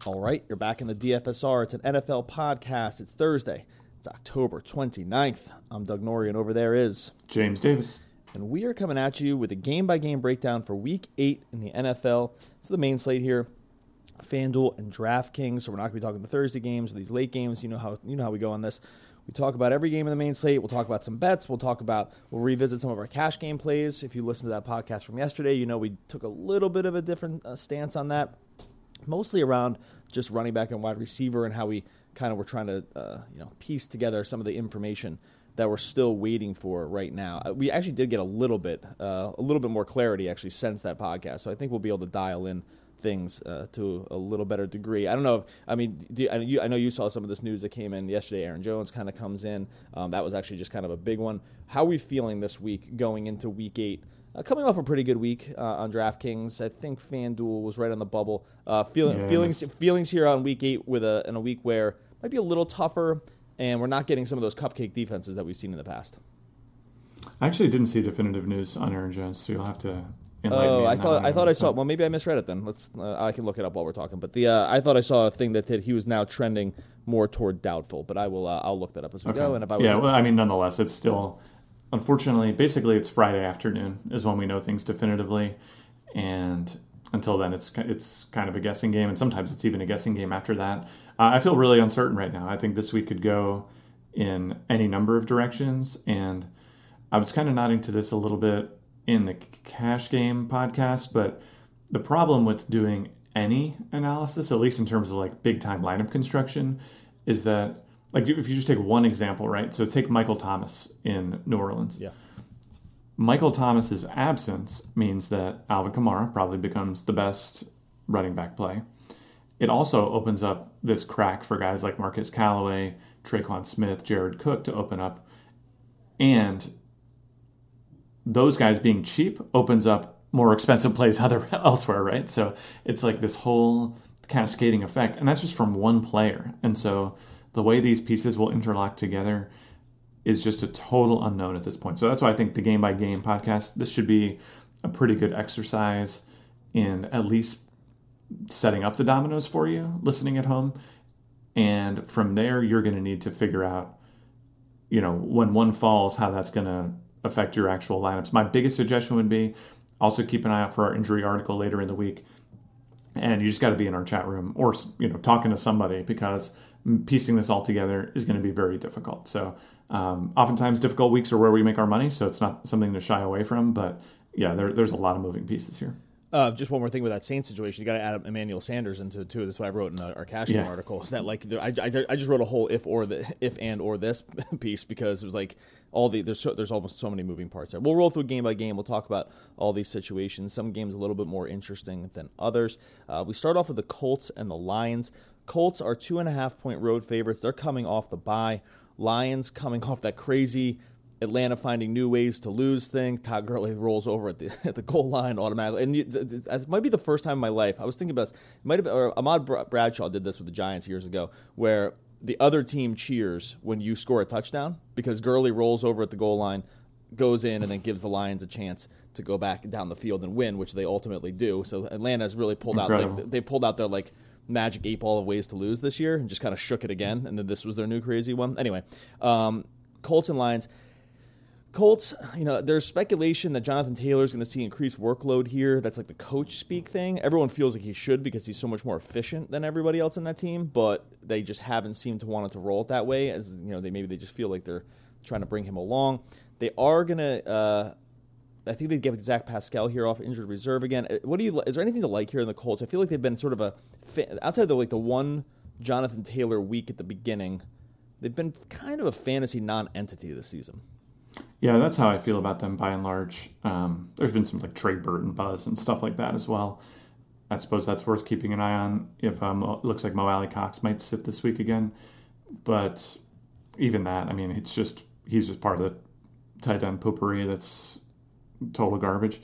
All right, you're back in the DFSR. It's an NFL podcast. It's Thursday. It's October 29th. I'm Doug Norrie, and over there is James Davis. And we are coming at you with a game-by-game breakdown for Week 8 in the NFL. It's the main slate here, FanDuel and DraftKings. So we're not going to be talking the Thursday games or these late games. You know how we go on this. We talk about every game in the main slate. We'll talk about some bets. We'll revisit some of our cash game plays. If you listened to that podcast from yesterday, you know we took a little bit of a different stance on that, mostly around just running back and wide receiver and how we kind of were trying to piece together some of the information that we're still waiting for right now. We actually did get a little bit more clarity actually since that podcast, so I think we'll be able to dial in things to a little better degree. I don't know. I know you saw some of this news that came in yesterday. Aaron Jones kind of comes in. That was actually just kind of a big one. How are we feeling this week going into Week 8? Coming off a pretty good week on DraftKings, I think FanDuel was right on the bubble. Feelings here on Week 8 in a week where it might be a little tougher, and we're not getting some of those cupcake defenses that we've seen in the past. I actually didn't see definitive news on Aaron Jones, so you'll have to enlighten me. I thought I saw. Well, maybe I misread it then. I can look it up while we're talking. But I thought I saw a thing that he was now trending more toward doubtful. But I'll look that up as we go. And if nonetheless, it's still. Unfortunately, basically, it's Friday afternoon is when we know things definitively, and until then, it's kind of a guessing game, and sometimes it's even a guessing game after that. I feel really uncertain right now. I think this week could go in any number of directions, and I was kind of nodding to this a little bit in the Cash Game podcast, but the problem with doing any analysis, at least in terms of like big-time lineup construction, is that like if you just take one example, right? So take Michael Thomas in New Orleans. Yeah. Michael Thomas's absence means that Alvin Kamara probably becomes the best running back play. It also opens up this crack for guys like Marquez Callaway, Traquan Smith, Jared Cook to open up. And those guys being cheap opens up more expensive plays elsewhere, right? So it's like this whole cascading effect. And that's just from one player. And so the way these pieces will interlock together is just a total unknown at this point. So that's why I think the Game by Game podcast, this should be a pretty good exercise in at least setting up the dominoes for you, listening at home. And from there, you're going to need to figure out, when one falls, how that's going to affect your actual lineups. My biggest suggestion would be also keep an eye out for our injury article later in the week. And you just got to be in our chat room or, talking to somebody, because piecing this all together is going to be very difficult. So oftentimes difficult weeks are where we make our money, so it's not something to shy away from. But yeah, there's a lot of moving pieces here. Just one more thing with that Saints situation, you got to add Emmanuel Sanders into it too. That's what I wrote in our cash game article. Is that like I just wrote a whole if and or this piece, because it was like there's almost so many moving parts there. We'll roll through game by game. We'll talk about all these situations. Some games a little bit more interesting than others. We start off with the Colts and the Lions. Colts are 2.5-point road favorites. They're coming off the bye. Lions coming off that crazy Atlanta finding new ways to lose thing. Todd Gurley rolls over at the goal line automatically. And it might be the first time in my life. I was thinking about this. It might have been, or Ahmad Bradshaw did this with the Giants years ago, where the other team cheers when you score a touchdown because Gurley rolls over at the goal line, goes in, and then gives the Lions a chance to go back down the field and win, which they ultimately do. So Atlanta's really pulled out. They pulled out their magic 8-ball of ways to lose this year and just kind of shook it again, and then this was their new crazy one. Anyway, Colts and Lions. Colts, there's speculation that Jonathan Taylor is going to see increased workload here. That's like the coach speak thing. Everyone feels like he should because he's so much more efficient than everybody else in that team, but they just haven't seemed to want it to roll it that way. As they just feel like they're trying to bring him along. They are going to. I think they get Zach Pascal here off injured reserve again. Is there anything to like here in the Colts? I feel like they've been sort of outside of the one Jonathan Taylor week at the beginning, they've been kind of a fantasy non-entity this season. Yeah, that's how I feel about them by and large. There's been some Trey Burton buzz and stuff like that as well. I suppose that's worth keeping an eye on if it looks like Mo Alley-Cox might sit this week again. But even that, he's just part of the tight end poopery that's total garbage.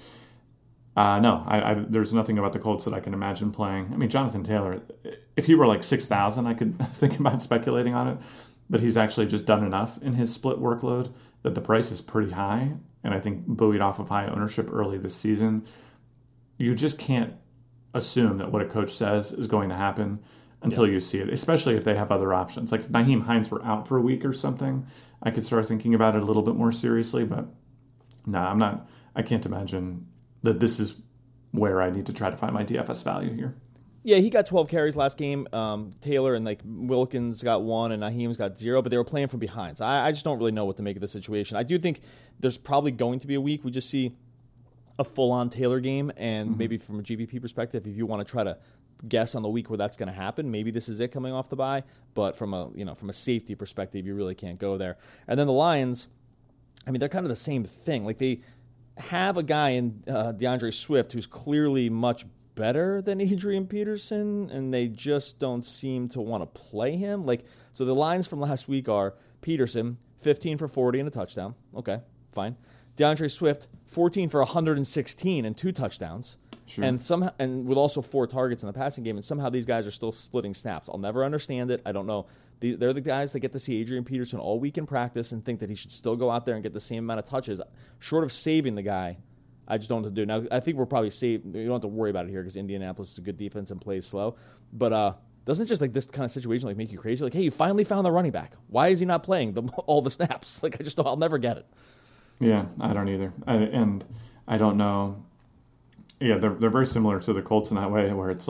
No, there's nothing about the Colts that I can imagine playing. Jonathan Taylor, if he were 6,000, I could think about speculating on it. But he's actually just done enough in his split workload that the price is pretty high. And I think buoyed off of high ownership early this season, you just can't assume that what a coach says is going to happen. until you see it, especially if they have other options. Like if Nyheim Hines were out for a week or something, I could start thinking about it a little bit more seriously. But no, I'm not. I can't imagine that this is where I need to try to find my DFS value here. Yeah, he got 12 carries last game. Taylor and Wilkins got 1 and Nyheim's got 0, but they were playing from behind. So I just don't really know what to make of the situation. I do think there's probably going to be a week we just see a full-on Taylor game, and maybe from a GPP perspective, if you want to try to guess on the week where that's going to happen, maybe this is it coming off the bye. But from a safety perspective, you really can't go there. And then the Lions, I mean, they're kind of the same thing. Like they have a guy in DeAndre Swift who's clearly much better than Adrian Peterson, and they just don't seem to want to play him. So the lines from last week are Peterson, 15 for 40 and a touchdown. Okay, fine. DeAndre Swift, 14 for 116 and 2 touchdowns. Sure. And with also 4 targets in the passing game, and somehow these guys are still splitting snaps. I'll never understand it. I don't know. They're the guys that get to see Adrian Peterson all week in practice and think that he should still go out there and get the same amount of touches. Short of saving the guy, I just don't know what to do. Now, I think we're probably safe. You don't have to worry about it here because Indianapolis is a good defense and plays slow. But doesn't just this kind of situation make you crazy? Hey, you finally found the running back. Why is he not playing all the snaps? I'll never get it. Yeah, I don't either. I don't know. Yeah, they're very similar to the Colts in that way, where it's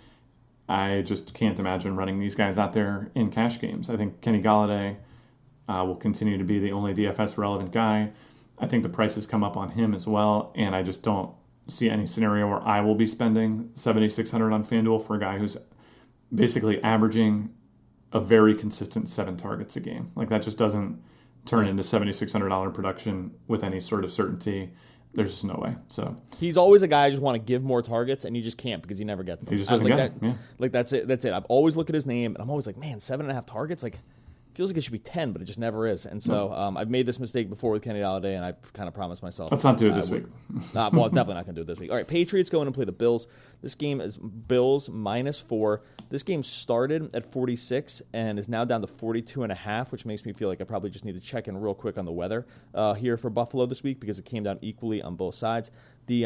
I just can't imagine running these guys out there in cash games. I think Kenny Golladay will continue to be the only DFS relevant guy. I think the prices come up on him as well, and I just don't see any scenario where I will be spending $7,600 on FanDuel for a guy who's basically averaging a very consistent 7 targets a game. That just doesn't turn into $7,600 production with any sort of certainty. There's just no way. So he's always a guy I just want to give more targets, and you just can't because he never gets them. He just doesn't get them. Yeah. That's it. I've always looked at his name, and I'm always like, man, 7.5 targets? Feels like it should be 10, but it just never is. And so I've made this mistake before with Kenny Golladay, and I kind of promised myself. Let's not do it this week. Well, definitely not going to do it this week. All right, Patriots go in and play the Bills. This game is Bills -4. This game started at 46 and is now down to 42.5, which makes me feel like I probably just need to check in real quick on the weather here for Buffalo this week because it came down equally on both sides. We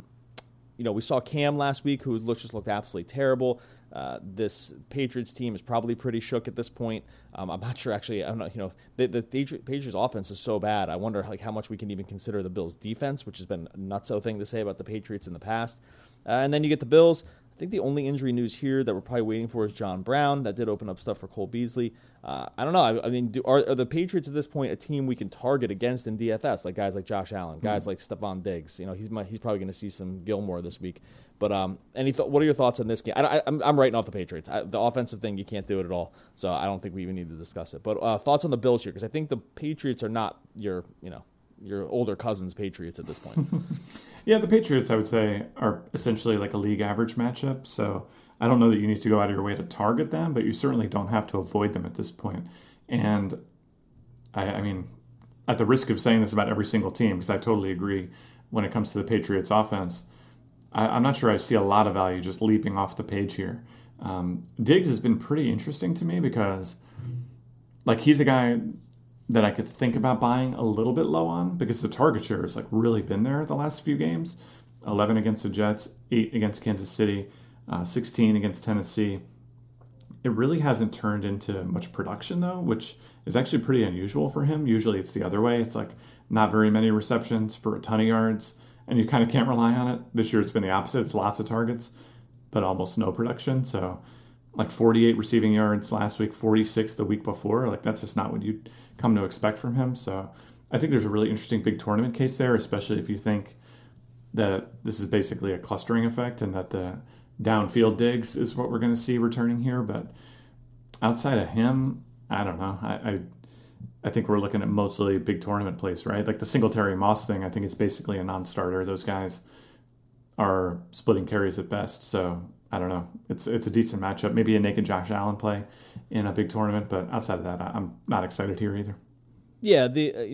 saw Cam last week, who just looked absolutely terrible. This Patriots team is probably pretty shook at this point. I'm not sure, actually. I don't know. The Patriots offense is so bad. I wonder how much we can even consider the Bills' defense, which has been a nutso thing to say about the Patriots in the past. And then you get the Bills. I think the only injury news here that we're probably waiting for is John Brown. That did open up stuff for Cole Beasley. I don't know. I mean, are the Patriots at this point a team we can target against in DFS, like guys like Josh Allen, guys like Stephon Diggs? He's probably going to see some Gilmore this week. But what are your thoughts on this game? I'm writing off the Patriots. The offensive thing, you can't do it at all. So I don't think we even need to discuss it. But thoughts on the Bills here, because I think the Patriots are not your older cousins Patriots at this point. Yeah, the Patriots, I would say, are essentially like a league average matchup. So I don't know that you need to go out of your way to target them, but you certainly don't have to avoid them at this point. And I mean, at the risk of saying this about every single team, because I totally agree when it comes to the Patriots offense, I'm not sure I see a lot of value just leaping off the page here. Diggs has been pretty interesting to me because he's a guy that I could think about buying a little bit low on because the target share has really been there the last few games. 11 against the Jets, 8 against Kansas City, 16 against Tennessee. It really hasn't turned into much production though, which is actually pretty unusual for him. Usually it's the other way. It's not very many receptions for a ton of yards, and you kind of can't rely on it. This year it's been the opposite. It's lots of targets, but almost no production. So 48 receiving yards last week, 46 the week before. That's just not what you'd come to expect from him. So I think there's a really interesting big tournament case there, especially if you think that this is basically a clustering effect and that the downfield Diggs is what we're going to see returning here. But outside of him, I don't know. I think we're looking at mostly big tournament plays, right? The Singletary Moss thing, I think is basically a non-starter. Those guys are splitting carries at best. So I don't know. It's a decent matchup. Maybe a naked Josh Allen play in a big tournament, but outside of that, I'm not excited here either. Yeah,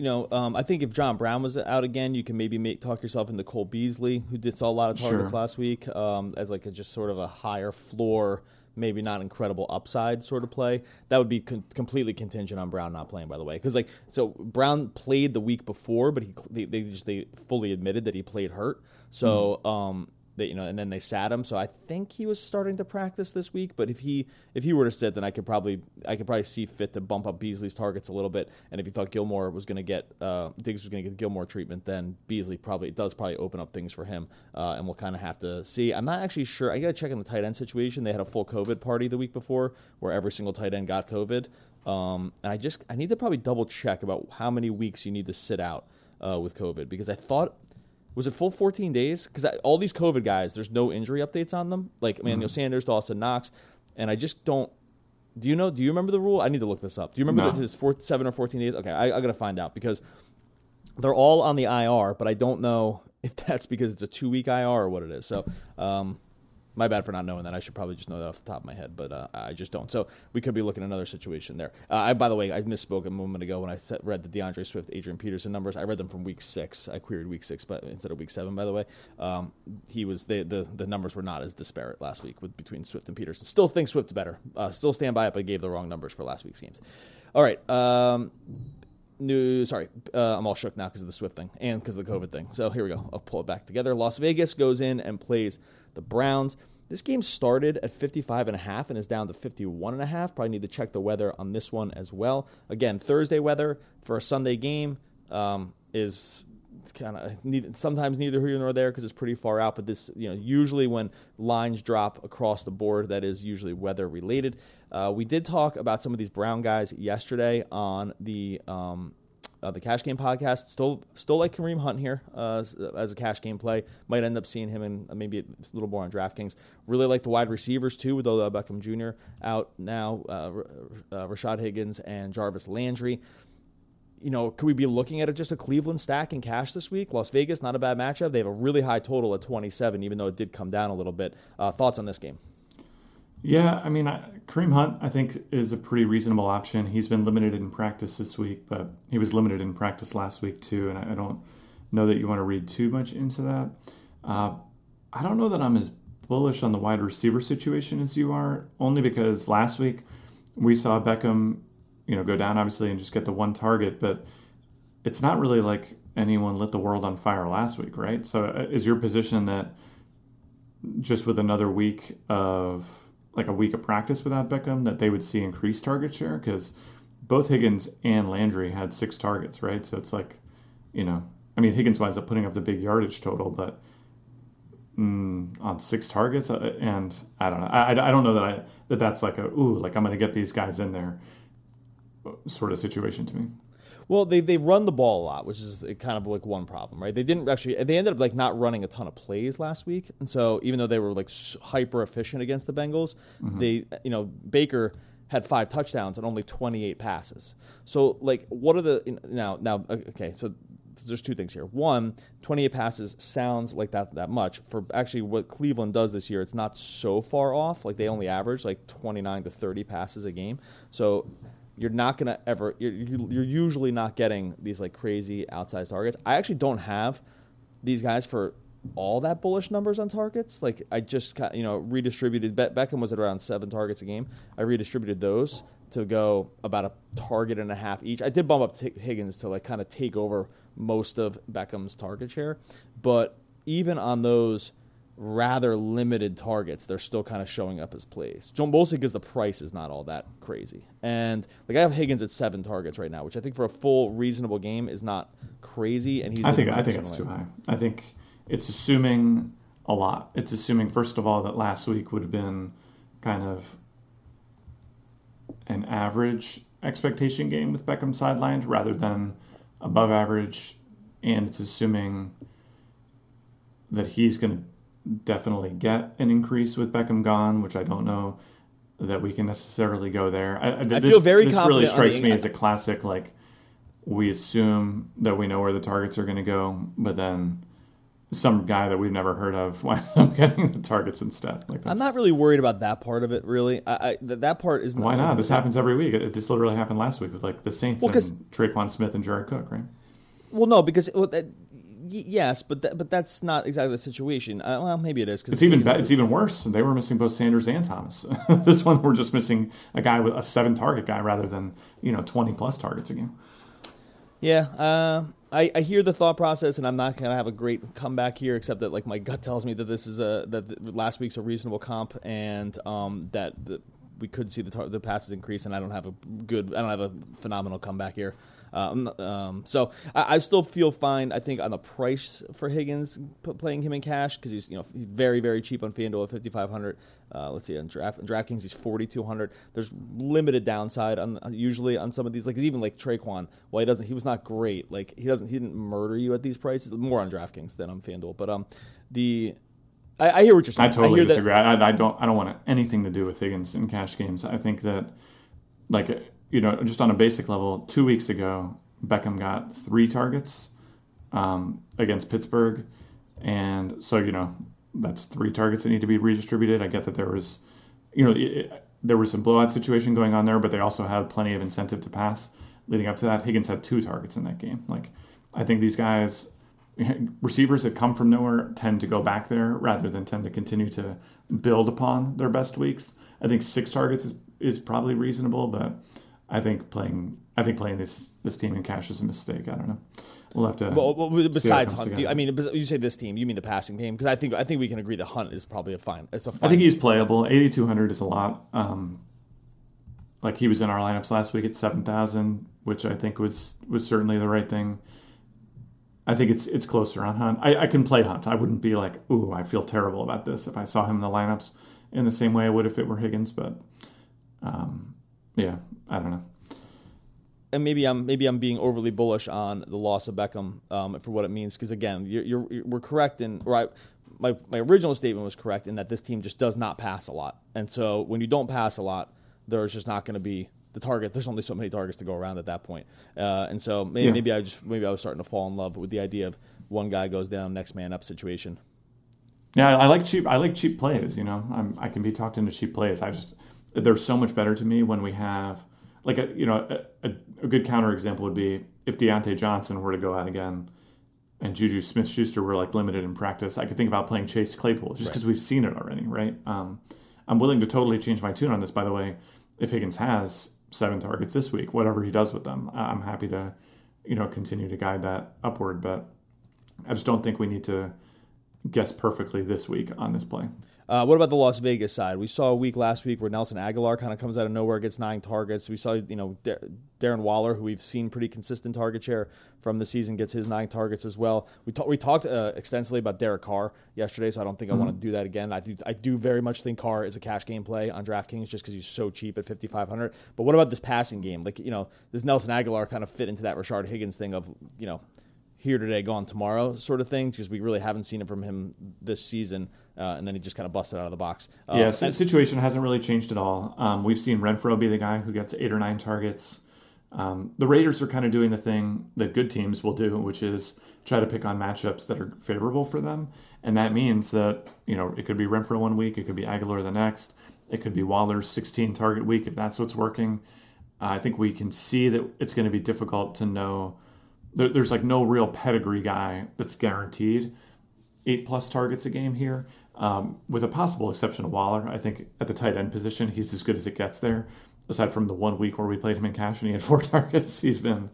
I think if John Brown was out again, you can maybe talk yourself into Cole Beasley, who saw a lot of targets last week, as just sort of a higher floor, maybe not incredible upside sort of play. That would be completely contingent on Brown not playing, by the way, because so Brown played the week before, but they fully admitted that he played hurt. So and then they sat him. So I think he was starting to practice this week. But if he were to sit, then I could probably see fit to bump up Beasley's targets a little bit. And if you thought Gilmore was going to get Diggs was going to get Gilmore treatment, then Beasley does open up things for him. And we'll kind of have to see. I'm not actually sure. I got to check on the tight end situation. They had a full COVID party the week before where every single tight end got COVID. And I need to probably double check about how many weeks you need to sit out with COVID, because I thought. Was it full 14 days? Because all these COVID guys, there's no injury updates on them. Like Emmanuel Sanders, Dawson Knox, and I just don't. Do you remember the rule? I need to look this up. Do you remember if it's 7 or 14 days? Okay, I got to find out, because they're all on the IR, but I don't know if that's because it's a 2-week IR or what it is. So, my bad for not knowing that. I should probably just know that off the top of my head, but I just don't. So we could be looking at another situation there. By the way, I misspoke a moment ago when I read the DeAndre Swift, Adrian Peterson numbers. I read them from week 6. I queried week 6, but instead of week 7. By the way, the numbers were not as disparate last week between Swift and Peterson. Still think Swift's better. Still stand by it, but gave the wrong numbers for last week's games. All right. I'm all shook now because of the Swift thing and because of the COVID thing. So here we go. I'll pull it back together. Las Vegas goes in and plays the Browns. This game started at 55.5 and is down to 51.5. Probably need to check the weather on this one as well. Again, Thursday weather for a Sunday game is kind of sometimes neither here nor there because it's pretty far out. But this, usually when lines drop across the board, that is usually weather related. We did talk about some of these Brown guys yesterday on the Cash Game podcast. Still like Kareem Hunt here as a cash game play. Might end up seeing him in maybe a little more on DraftKings. Really like the wide receivers too, with Odell Beckham Jr. out now, Rashad Higgins and Jarvis Landry. Could we be looking at just a Cleveland stack in cash this week? Las Vegas, not a bad matchup. They have a really high total at 27, even though it did come down a little bit. Thoughts on this game? Yeah, I mean, Kareem Hunt, I think, is a pretty reasonable option. He's been limited in practice this week, but he was limited in practice last week too, and I don't know that you want to read too much into that. I don't know that I'm as bullish on the wide receiver situation as you are, only because last week we saw Beckham, go down, obviously, and just get the one target, but it's not really like anyone lit the world on fire last week, right? So is your position that just with another week of like a week of practice without Beckham, that they would see increased target share? Because both Higgins and Landry had 6 targets, right? So it's like, Higgins winds up putting up the big yardage total, but on 6 targets, and I don't know. I don't know that's like I'm going to get these guys in there sort of situation to me. Well, they run the ball a lot, which is kind of like one problem, right? They ended up like not running a ton of plays last week, and so even though they were like hyper efficient against the Bengals, they Baker had 5 touchdowns and only 28 passes. So like, what are the now? Okay, so there's 2 things here. One, 28 passes sounds like that much. For actually what Cleveland does this year, it's not so far off. Like they only average like 29 to 30 passes a game. So you're not going to ever – you're usually not getting these like crazy outsized targets. I actually don't have these guys for all that bullish numbers on targets. Like I just redistributed – Beckham was at around 7 targets a game. I redistributed those to go about a target and a half each. I did bump up Higgins to like kind of take over most of Beckham's target share. But even on those – rather limited targets, they're still kind of showing up as plays. Mostly because the price is not all that crazy. And like I have Higgins at 7 targets right now, which I think for a full reasonable game is not crazy. And I think it's too high. I think it's assuming a lot. It's assuming, first of all, that last week would have been kind of an average expectation game with Beckham sidelined rather than above average, and it's assuming that he's going to definitely get an increase with Beckham gone, which I don't know that we can necessarily go there. I feel very confident. This really strikes me as a classic, like, we assume that we know where the targets are going to go, but then some guy that we've never heard of winds up getting the targets instead. Like I'm not really worried about that part of it, really. That part is not. Why not? This happens every week. This literally happened last week with like the Saints and Traquan Smith and Jared Cook, right? Well, no, because yes, but that's not exactly the situation. Well, maybe it is. It's even worse. They were missing both Sanders and Thomas. This one, we're just missing a guy with a 7 target guy rather than 20 plus targets a game. Yeah, I hear the thought process, and I'm not gonna have a great comeback here, except that like my gut tells me that this is last week's a reasonable comp, and we could see the passes increase, and I don't have a phenomenal comeback here. So I still feel fine. I think on the price for Higgins, playing him in cash, because he's very, very cheap on FanDuel at 5,500. Let's see, on DraftKings he's 4,200. There's limited downside usually on some of these, like even like Traquan. Well, he was not great. Like he didn't murder you at these prices. More on DraftKings than on FanDuel. But I hear what you're saying. I totally disagree. I don't want anything to do with Higgins in cash games. I think that just on a basic level, 2 weeks ago, Beckham got 3 targets against Pittsburgh. And so, that's 3 targets that need to be redistributed. I get that there was, there was some blowout situation going on there, but they also had plenty of incentive to pass leading up to that. Higgins had 2 targets in that game. Like, I think these guys, receivers that come from nowhere, tend to go back there rather than tend to continue to build upon their best weeks. I think 6 targets is probably reasonable, but I think playing this team in cash is a mistake. I don't know. We'll have to. Well, besides Hunt, you say this team, you mean the passing game? Because I think we can agree that Hunt is probably It's a fine. I think he's playable. 8,200 is a lot. Like he was in our lineups last week at 7,000, which I think was certainly the right thing. I think it's closer on Hunt. I can play Hunt. I wouldn't be like, ooh, I feel terrible about this if I saw him in the lineups in the same way I would if it were Higgins. But yeah, I don't know. And maybe I'm being overly bullish on the loss of Beckham for what it means, because again, we're correct my original statement was correct in that this team just does not pass a lot, and so when you don't pass a lot, there's just not going to be the target. There's only so many targets to go around at that point, and so maybe I was starting to fall in love with the idea of one guy goes down, next man up situation. Yeah, I like cheap plays. I can be talked into cheap plays. They're so much better to me when we have. Like a good counter example would be if Deontay Johnson were to go out again and Juju Smith-Schuster were like limited in practice. I could think about playing Chase Claypool just because we've seen it already, right? I'm willing to totally change my tune on this, by the way. If Higgins has 7 targets this week, whatever he does with them, I'm happy to, continue to guide that upward. But I just don't think we need to guess perfectly this week on this play. What about the Las Vegas side? We saw a week last week where Nelson Aguilar kind of comes out of nowhere, gets 9 targets. We saw, Darren Waller, who we've seen pretty consistent target share from the season, gets his 9 targets as well. We talked extensively about Derek Carr yesterday, so I don't think I want to do that again. I do very much think Carr is a cash game play on DraftKings just because he's so cheap at 5,500. But what about this passing game? Like, does Nelson Aguilar kind of fit into that Rashard Higgins thing of, here today, gone tomorrow sort of thing, because we really haven't seen it from him this season, and then he just kind of busted out of the box. The situation hasn't really changed at all. We've seen Renfrow be the guy who gets 8 or 9 targets. The Raiders are kind of doing the thing that good teams will do, which is try to pick on matchups that are favorable for them, and that means that it could be Renfrow one week, it could be Aguilar the next, it could be Waller's 16 target week if that's what's working. I think we can see that it's going to be difficult to know. There's like no real pedigree guy that's guaranteed 8+ targets a game here, with a possible exception of Waller. I think at the tight end position, he's as good as it gets there. Aside from the 1 week where we played him in cash and he had 4 targets, he's been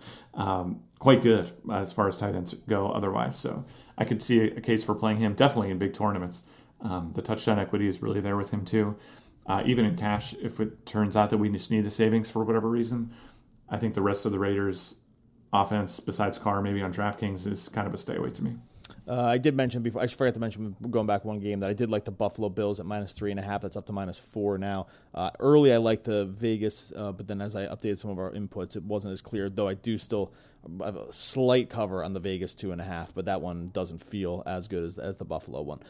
quite good as far as tight ends go otherwise. So I could see a case for playing him definitely in big tournaments. The touchdown equity is really there with him too. Even in cash, if it turns out that we just need the savings for whatever reason, I think the rest of the Raiders offense, besides Carr, maybe on DraftKings, is kind of a stay away to me. I did mention before, I forgot to mention going back one game, that I did like the Buffalo Bills at -3.5. That's up to -4 now. Early, I liked the Vegas, but then as I updated some of our inputs, it wasn't as clear, though I do still have a slight cover on the Vegas 2.5, but that one doesn't feel as good as the Buffalo one.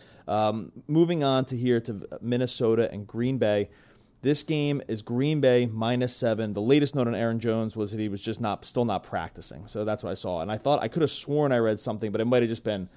Moving on to Minnesota and Green Bay. This game is Green Bay -7. The latest note on Aaron Jones was that he was just still not practicing. So that's what I saw. And I thought I could have sworn I read something, but it might have just been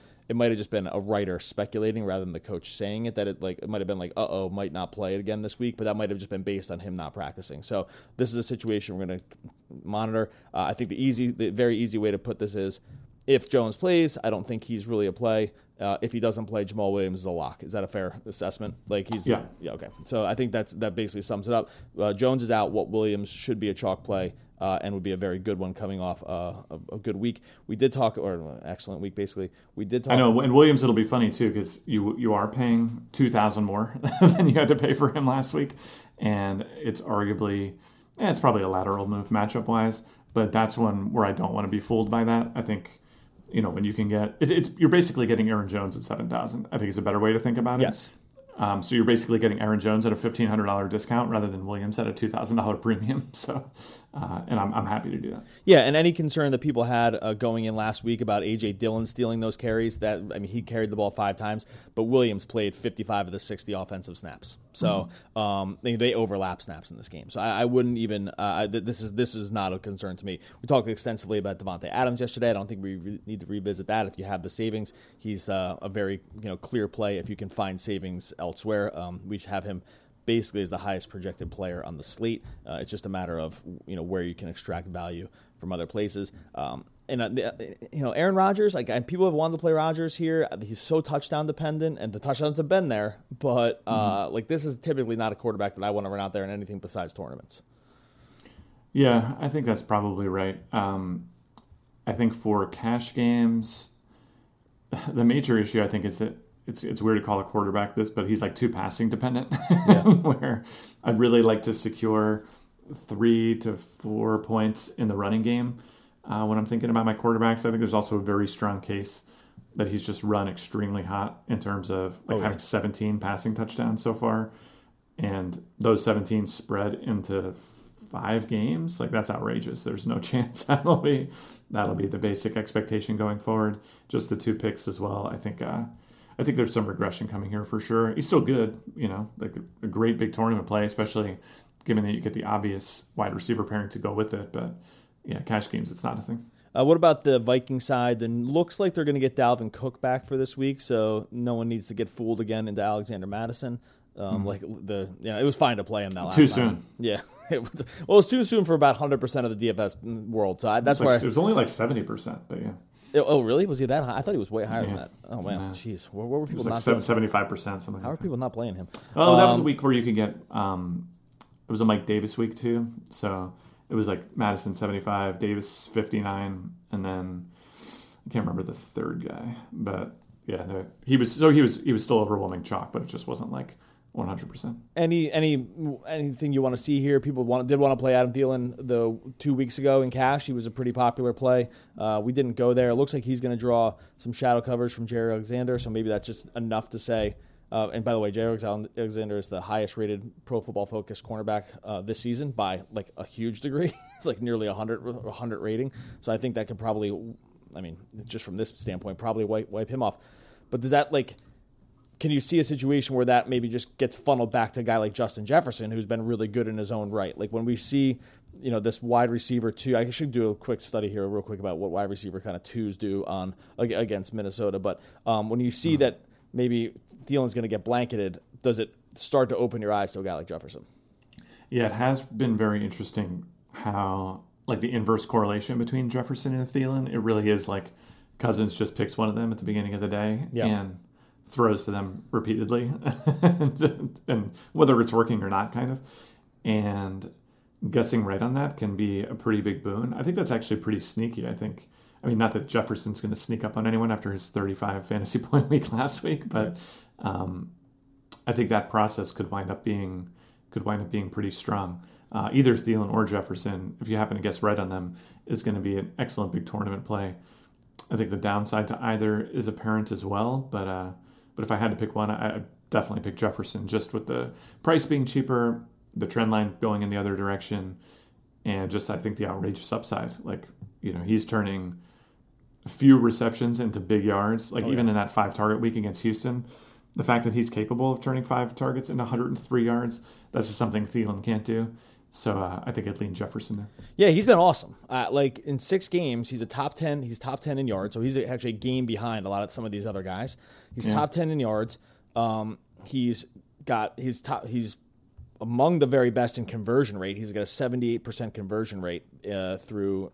a writer speculating rather than the coach saying it, that it might have been like, might not play it again this week, but that might have just been based on him not practicing. So this is a situation we're going to monitor. I think the very easy way to put this is, if Jones plays, I don't think he's really a play. If he doesn't play, Jamal Williams is a lock. Is that a fair assessment? Yeah, okay. So I think that basically sums it up. Jones is out. Williams should be a chalk play. and would be a very good one coming off a good week. We did talk, or excellent week, basically. We did talk. I know, and Williams, it'll be funny, too, because you are paying $2,000 more than you had to pay for him last week, and it's arguably, it's probably a lateral move matchup-wise, but that's one where I don't want to be fooled by that. I think, when you can get, you're basically getting Aaron Jones at $7,000. I think it's a better way to think about it. Yes. So you're basically getting Aaron Jones at a $1,500 discount rather than Williams at a $2,000 premium. So, and I'm happy to do that. Yeah, and any concern that people had going in last week about A.J. Dillon stealing those carries, he carried the ball 5 times, but Williams played 55 of the 60 offensive snaps. So they overlap snaps in this game. So I wouldn't even this is not a concern to me. We talked extensively about Devontae Adams yesterday. I don't think we need to revisit that. If you have the savings, he's a very clear play if you can find savings elsewhere. We have him basically as the highest projected player on the slate. It's just a matter of where you can extract value from other places. Aaron Rodgers, people have wanted to play Rodgers here. He's so touchdown dependent, and the touchdowns have been there. But this is typically not a quarterback that I want to run out there in anything besides tournaments. Yeah, I think that's probably right. I think for cash games, the major issue I think is that it's weird to call a quarterback this, but he's too passing dependent. Yeah. Where I'd really like to secure 3 to 4 points in the running game when I'm thinking about my quarterbacks. I think there's also a very strong case that he's just run extremely hot in terms of having 17 passing touchdowns so far, and those 17 spread into 5 games. That's outrageous. There's no chance that'll be the basic expectation going forward. Just the 2 picks as well. I think there's some regression coming here for sure. He's still good, a great big tournament play, especially given that you get the obvious wide receiver pairing to go with it. But yeah, cash games, it's not a thing. What about the Viking side? Then looks like they're going to get Dalvin Cook back for this week, so no one needs to get fooled again into Alexander Mattison. It was fine to play him that last time. Too soon. Yeah. It was too soon for about 100% of the DFS world. So that's why it was only 70%, but yeah. Oh, really? Was he that high? I thought he was way higher than that. Oh, man. Jeez. Where were people not 75%, something. How are people not playing him? Oh, that was a week where you could get it was a Mike Davis week too. So it was Madison 75, Davis 59, and then I can't remember the third guy. But yeah, he was still overwhelming chalk, but it just wasn't 100%. Anything you want to see here? People did want to play Adam Thielen the 2 weeks ago in cash. He was a pretty popular play. We didn't go there. It looks like he's going to draw some shadow coverage from Jaire Alexander, so maybe that's just enough to say. And by the way, Jaire Alexander is the highest rated Pro Football Focus cornerback this season by a huge degree. It's nearly 100 rating. So I think that could probably, just from this standpoint, probably wipe him off. But does that can you see a situation where that maybe just gets funneled back to a guy like Justin Jefferson, who's been really good in his own right? When we see, this wide receiver 2, I should do a quick study here real quick about what wide receiver kind of 2s do against Minnesota. But when you see that maybe Thielen's going to get blanketed, does it start to open your eyes to a guy like Jefferson? Yeah, it has been very interesting how, the inverse correlation between Jefferson and Thielen, it really is Cousins just picks one of them at the beginning of the day and throws to them repeatedly, and whether it's working or not, kind of. And guessing right on that can be a pretty big boon. I think that's actually pretty sneaky. Not that Jefferson's going to sneak up on anyone after his 35 fantasy point week last week, but I think that process could wind up being pretty strong. Either Thielen or Jefferson, if you happen to guess right on them, is going to be an excellent big tournament play. I think the downside to either is apparent as well, but if I had to pick one, I'd definitely pick Jefferson, just with the price being cheaper, the trend line going in the other direction, and just I think the outrageous upside. He's turning a few receptions into big yards. In that 5-target week against Houston, the fact that he's capable of turning 5 targets into 103 yards, that's just something Thielen can't do. So I think I'd lean Jefferson there. Yeah, he's been awesome. In 6 games, he's top 10. He's top 10 in yards, so he's actually a game behind some of these other guys. He's top 10 in yards. He's among the very best in conversion rate. He's got a 78% conversion rate through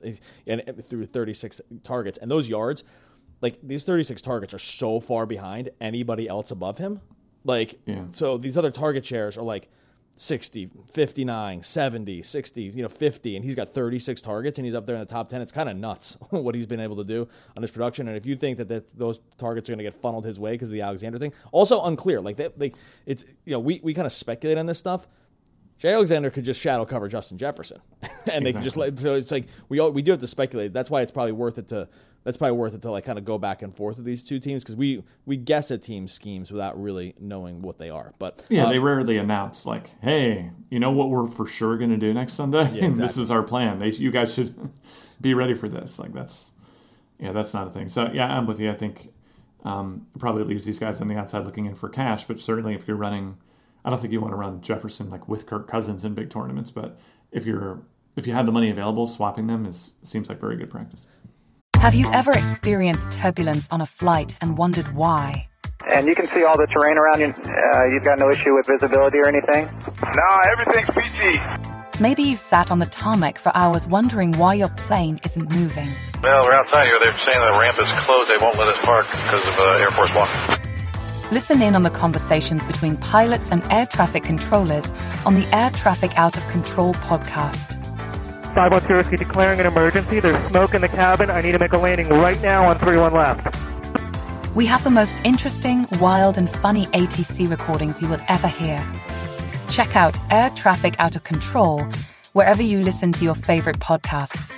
36 targets, and those yards, these 36 targets are so far behind anybody else above him. So these other target shares are 60, 59, 70, 60, 50, and he's got 36 targets, and he's up there in the top 10. It's kind of nuts what he's been able to do on his production. And if you think that those targets are going to get funneled his way because of the Alexander thing, also unclear. It's we kind of speculate on this stuff. Jay Alexander could just shadow cover Justin Jefferson, and they could just so it's like we do have to speculate. That's why it's probably worth it to. That's probably worth it to like kind of go back and forth with these two teams because we guess at team schemes without really knowing what they are. But they rarely announce like, "Hey, you know what we're for sure going to do next Sunday? Yeah, exactly. This is our plan. You guys should be ready for this." Like that's not a thing. So yeah, I'm with you. I think it probably leaves these guys on the outside looking in for cash. But certainly if you're running, I don't think you want to run Jefferson like with Kirk Cousins in big tournaments. But if you have the money available, swapping them seems like very good practice. Have you ever experienced turbulence on a flight and wondered why? And you can see all the terrain around you. You've got no issue with visibility or anything? No, everything's peachy. Maybe you've sat on the tarmac for hours wondering why your plane isn't moving. Well, we're outside here. They're saying the ramp is closed. They won't let us park because of Air Force One. Listen in on the conversations between pilots and air traffic controllers on the Air Traffic Out of Control podcast. 512 Whiskey declaring an emergency. There's smoke in the cabin. I need to make a landing right now on 31 left. We have the most interesting, wild, and funny ATC recordings you will ever hear. Check out Air Traffic Out of Control wherever you listen to your favorite podcasts.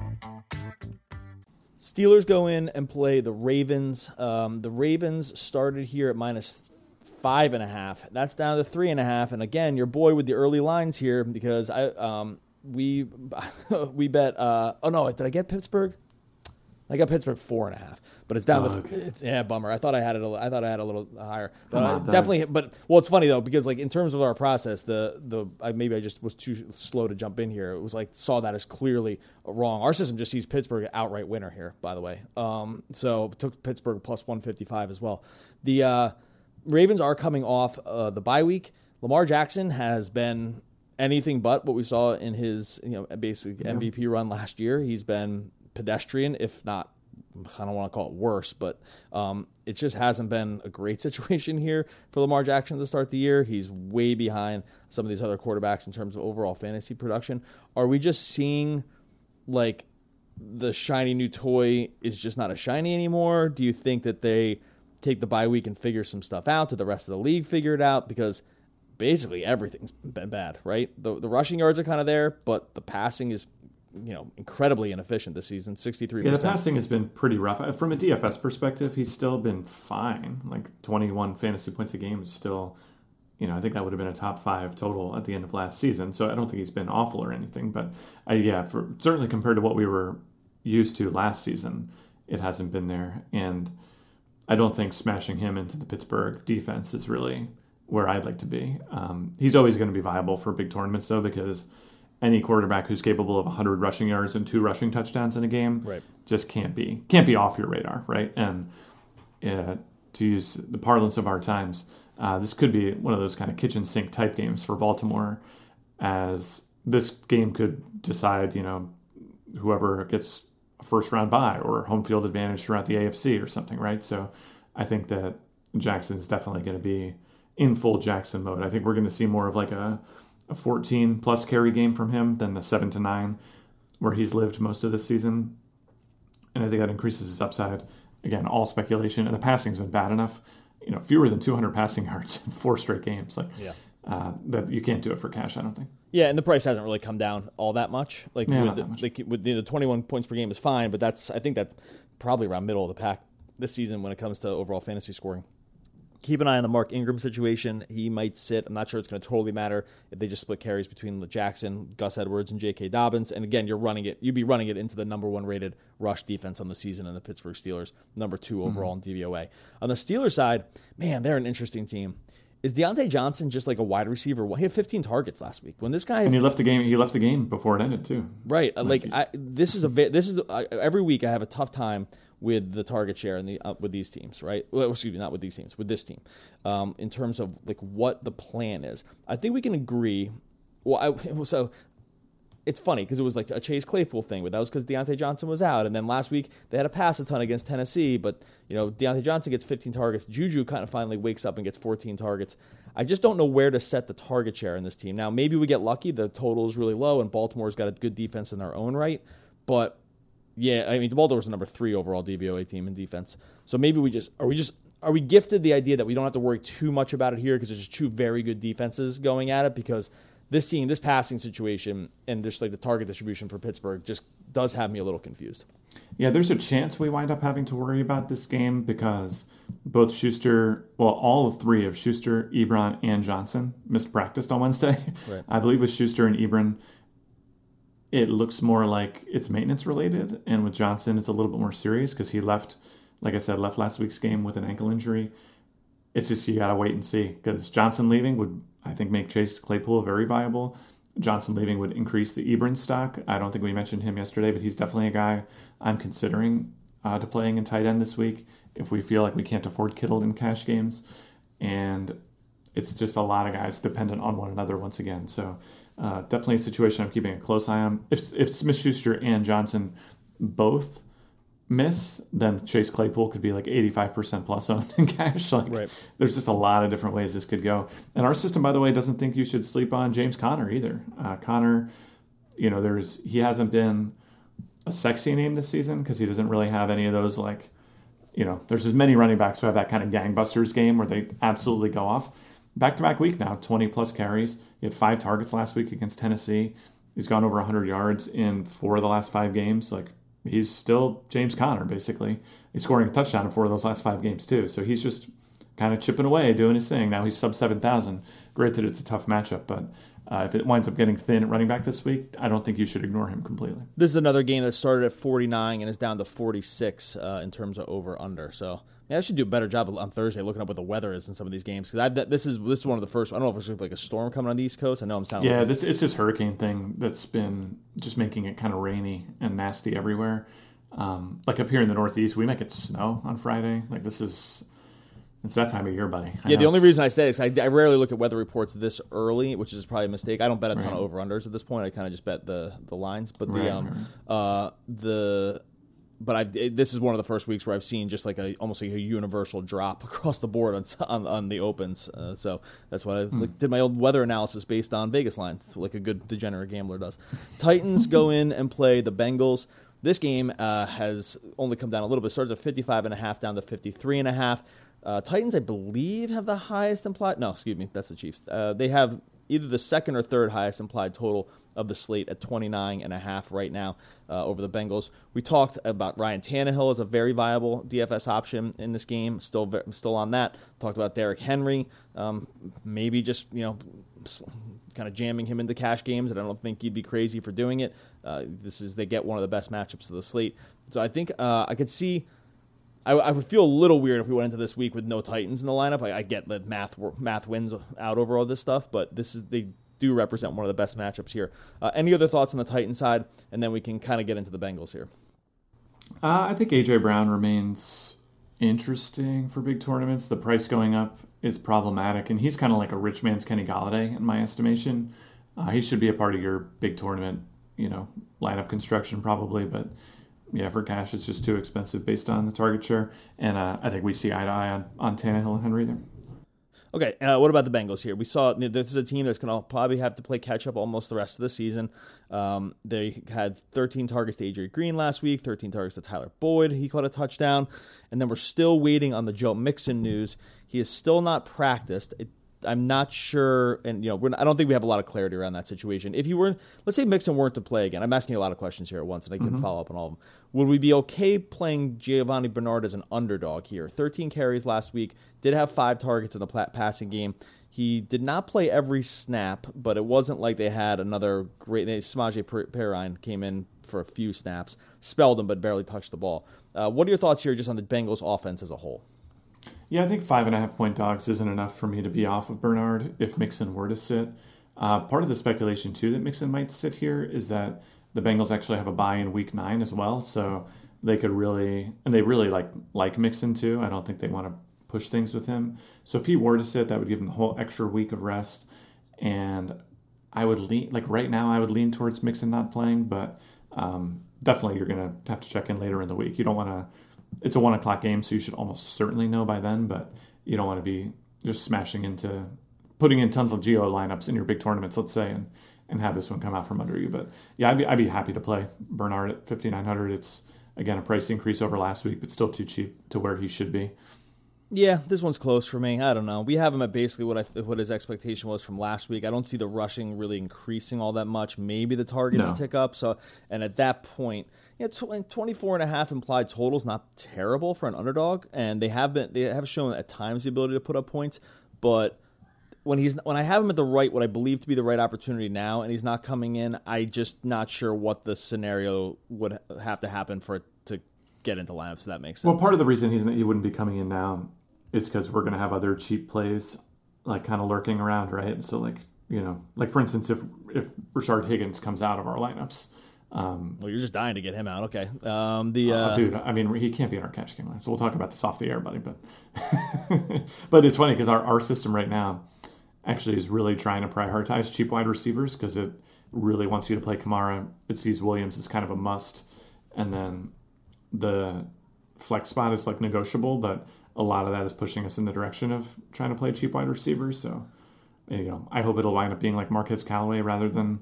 Steelers go in and play the Ravens. The Ravens started here at -5.5. That's down to 3.5. And again, your boy with the early lines here because we bet. Oh no! Did I get Pittsburgh? I got Pittsburgh 4.5, but it's down to bummer. I thought I had it. I thought I had a little higher, but definitely. But it's funny though because like in terms of our process, maybe I just was too slow to jump in here. It was like saw that as clearly wrong. Our system just sees Pittsburgh outright winner here, by the way. So took Pittsburgh plus 155 as well. The Ravens are coming off the bye week. Lamar Jackson has been anything but what we saw in his basic MVP run last year. He's been pedestrian, if not, I don't want to call it worse, but it just hasn't been a great situation here for Lamar Jackson to start the year. He's way behind some of these other quarterbacks in terms of overall fantasy production. Are we just seeing like the shiny new toy is just not as shiny anymore? Do you think that they take the bye week and figure some stuff out? Did the rest of the league figure it out? Because basically everything's been bad, right? The rushing yards are kind of there, but the passing is, incredibly inefficient this season, 63%. Yeah, the passing has been pretty rough. From a DFS perspective, he's still been fine. Like 21 fantasy points a game is still, I think that would have been a top 5 total at the end of last season. So I don't think he's been awful or anything. But certainly compared to what we were used to last season, it hasn't been there. And I don't think smashing him into the Pittsburgh defense is really where I'd like to be. He's always going to be viable for big tournaments, though, because any quarterback who's capable of 100 rushing yards and 2 rushing touchdowns in a game just can't be off your radar, right? And to use the parlance of our times, this could be one of those kind of kitchen sink type games for Baltimore, as this game could decide, whoever gets a first round bye or home field advantage throughout the AFC or something, right? So I think that Jackson is definitely going to be in full Jackson mode. I think we're going to see more of like a 14-plus carry game from him than the 7-9 where he's lived most of this season. And I think that increases his upside. Again, all speculation. And the passing's been bad enough. Fewer than 200 passing yards in 4 straight games. That you can't do it for cash, I don't think. Yeah, and the price hasn't really come down all that much. Not that much. With the 21 points per game is fine, but I think that's probably around middle of the pack this season when it comes to overall fantasy scoring. Keep an eye on the Mark Ingram situation. He might sit. I'm not sure it's going to totally matter if they just split carries between Jackson, Gus Edwards, and J.K. Dobbins. And again, you'd be running it into the number 1 rated rush defense on the season in the Pittsburgh Steelers, number 2 overall in DVOA. On the Steelers side, man, they're an interesting team. Is Deontay Johnson just like a wide receiver? He had 15 targets last week. When this guy and he left the game before it ended too. Right. This is every week I have a tough time with the target share and with these teams, right? Well, excuse me, not with these teams, with this team, in terms of like what the plan is. I think we can agree. So it's funny because it was like a Chase Claypool thing, but that was because Deontay Johnson was out. And then last week they had to pass a ton against Tennessee, but Deontay Johnson gets 15 targets. Juju kind of finally wakes up and gets 14 targets. I just don't know where to set the target share in this team. Now, maybe we get lucky. The total is really low, and Baltimore's got a good defense in their own right. But, yeah, I mean, Baltimore's the number 3 overall DVOA team in defense. So maybe are we gifted the idea that we don't have to worry too much about it here because there's just 2 very good defenses going at it? Because this passing situation and just like the target distribution for Pittsburgh just does have me a little confused. Yeah, there's a chance we wind up having to worry about this game because both all 3 of Schuster, Ebron, and Johnson missed practice on Wednesday. Right. I believe with Schuster and Ebron, it looks more like it's maintenance related. And with Johnson, it's a little bit more serious because he left last week's game with an ankle injury. It's just you got to wait and see because Johnson leaving would, I think, make Chase Claypool very viable. Johnson leaving would increase the Ebron stock. I don't think we mentioned him yesterday, but he's definitely a guy I'm considering to playing in tight end this week if we feel like we can't afford Kittle in cash games. And it's just a lot of guys dependent on one another once again. So definitely a situation I'm keeping a close eye on. If Smith-Schuster and Johnson both miss, then Chase Claypool could be like 85% plus owned in cash. Right. There's just a lot of different ways this could go. And our system, by the way, doesn't think you should sleep on James Conner either. Conner, he hasn't been a sexy name this season because he doesn't really have any of those there's as many running backs who have that kind of gangbusters game where they absolutely go off. Back-to-back week now, 20-plus carries. He had 5 targets last week against Tennessee. He's gone over 100 yards in 4 of the last 5 games. He's still James Conner, basically. He's scoring a touchdown in 4 of those last 5 games, too. So he's just kind of chipping away, doing his thing. Now he's sub 7,000. Granted, it's a tough matchup, but if it winds up getting thin at running back this week, I don't think you should ignore him completely. This is another game that started at 49 and is down to 46 in terms of over-under. So I should do a better job on Thursday looking up what the weather is in some of these games because this is one of the first. I don't know if it's like a storm coming on the East Coast. I know I'm sounding. Yeah, it's this hurricane thing that's been just making it kind of rainy and nasty everywhere. Up here in the Northeast, we might get snow on Friday. It's that time of year, buddy. The only reason I say it is I rarely look at weather reports this early, which is probably a mistake. I don't bet a ton of over-unders at this point. I kind of just bet the lines. But this is one of the first weeks where I've seen just almost like a universal drop across the board on the opens. So that's why I did my old weather analysis based on Vegas lines, like a good degenerate gambler does. Titans go in and play the Bengals. This game has only come down a little bit. It started at 55.5 down to 53.5. Titans, I believe, have the highest implied. No, excuse me, that's the Chiefs. They have either the second or third highest implied total of the slate at 29.5 right now over the Bengals. We talked about Ryan Tannehill as a very viable DFS option in this game. Still on that. Talked about Derrick Henry. Maybe just kind of jamming him into cash games, and I don't think you'd be crazy for doing it. They get one of the best matchups of the slate. So I think I could see. I would feel a little weird if we went into this week with no Titans in the lineup. I get that math wins out over all this stuff, but they do represent one of the best matchups here. Any other thoughts on the Titan side? And then we can kind of get into the Bengals here. I think A.J. Brown remains interesting for big tournaments. The price going up is problematic, and he's kind of like a rich man's Kenny Golladay in my estimation. He should be a part of your big tournament, lineup construction probably, but yeah, for cash, it's just too expensive based on the target share. And I think we see eye to eye on Tannehill and Henry there. Okay, what about the Bengals here? We saw this is a team that's going to probably have to play catch-up almost the rest of the season. They had 13 targets to A.J. Green last week, 13 targets to Tyler Boyd. He caught a touchdown. And then we're still waiting on the Joe Mixon news. He is still not practiced. I'm not sure, and I don't think we have a lot of clarity around that situation. If you were, let's say Mixon weren't to play again, I'm asking you a lot of questions here at once, and I can follow up on all of them. Would we be okay playing Giovanni Bernard as an underdog here? 13 carries last week, did have 5 targets in the passing game. He did not play every snap, but it wasn't like they had another great. Samaje Perine came in for a few snaps, spelled him, but barely touched the ball. What are your thoughts here, just on the Bengals offense as a whole? Yeah, I think 5.5-point dogs isn't enough for me to be off of Bernard if Mixon were to sit. Part of the speculation, too, that Mixon might sit here is that the Bengals actually have a bye in Week 9 as well, so they could really, and they really like Mixon, too. I don't think they want to push things with him. So if he were to sit, that would give him the whole extra week of rest. And I would lean, like right now, I would lean towards Mixon not playing, but definitely you're going to have to check in later in the week. You don't want to, it's a 1 o'clock game, so you should almost certainly know by then, but you don't want to be just putting in tons of Geo lineups in your big tournaments, let's say, and have this one come out from under you. But yeah, I'd be happy to play Bernard at 5,900. It's, again, a price increase over last week, but still too cheap to where he should be. Yeah, this one's close for me. I don't know. We have him at basically what his expectation was from last week. I don't see the rushing really increasing all that much. Maybe the targets tick up. So, and at that point, 24.5 implied total is not terrible for an underdog, and they have shown at times the ability to put up points. But when I have him at what I believe to be the right opportunity now, and he's not coming in, I just not sure what the scenario would have to happen for it to get into lineups. If that makes sense. Well, part of the reason he wouldn't be coming in now is because we're going to have other cheap plays like kind of lurking around, right? So like for instance, if Rashard Higgins comes out of our lineups. Well, you're just dying to get him out. Okay. Dude, I mean, he can't be in our Cash King line, so we'll talk about this off the air, buddy. But but it's funny because our system right now actually is really trying to prioritize cheap wide receivers because it really wants you to play Kamara. It sees Williams as kind of a must, and then the flex spot is like negotiable, but a lot of that is pushing us in the direction of trying to play cheap wide receivers. So, I hope it'll wind up being like Marquez Callaway rather than,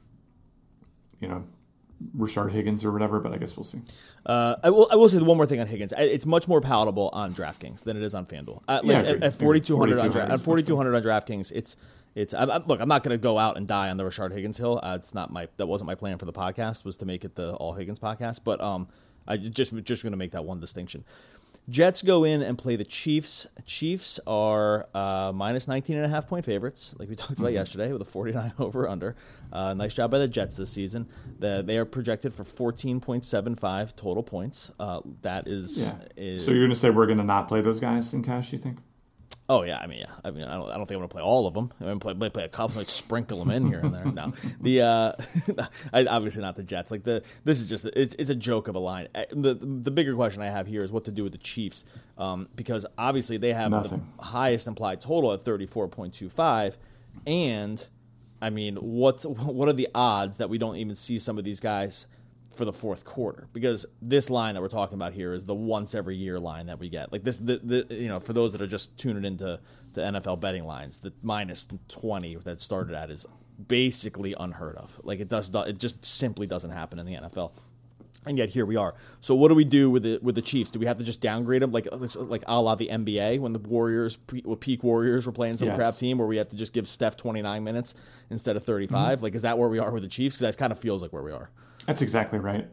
Rashard Higgins or whatever, but I guess we'll see. I will say the one more thing on Higgins. It's much more palatable on DraftKings than it is on FanDuel. At 4,200 on DraftKings, look, I'm not going to go out and die on the Rashard Higgins hill. That wasn't my plan for the podcast, was to make it the All Higgins podcast, but I just going to make that one distinction. Jets go in and play the Chiefs. Chiefs are minus 19.5 point favorites, like we talked about yesterday, with a 49 over/under. Nice job by the Jets this season. They are projected for 14.75 total points. That is. So you're going to say we're going to not play those guys in cash? You think? Oh yeah, I mean, I don't think I'm going to play all of them. I'm going to play a couple, sprinkle them in here and there. No, obviously not the Jets. Like this is just it's a joke of a line. The bigger question I have here is what to do with the Chiefs, because obviously they have the highest implied total at 34.25, and I mean, what are the odds that we don't even see some of these guys for the fourth quarter? Because this line that we're talking about here is the once every year line that we get. Like this, for those that are just tuning into NFL betting lines, the minus 20 that started at is basically unheard of. Like it just simply doesn't happen in the NFL. And yet here we are. So what do we do with the Chiefs? Do we have to just downgrade them like a la the NBA when the Warriors, peak Warriors, were playing some crap team where we have to just give Steph 29 minutes instead of 35? Like, is that where we are with the Chiefs? Because that kind of feels like where we are. That's exactly right.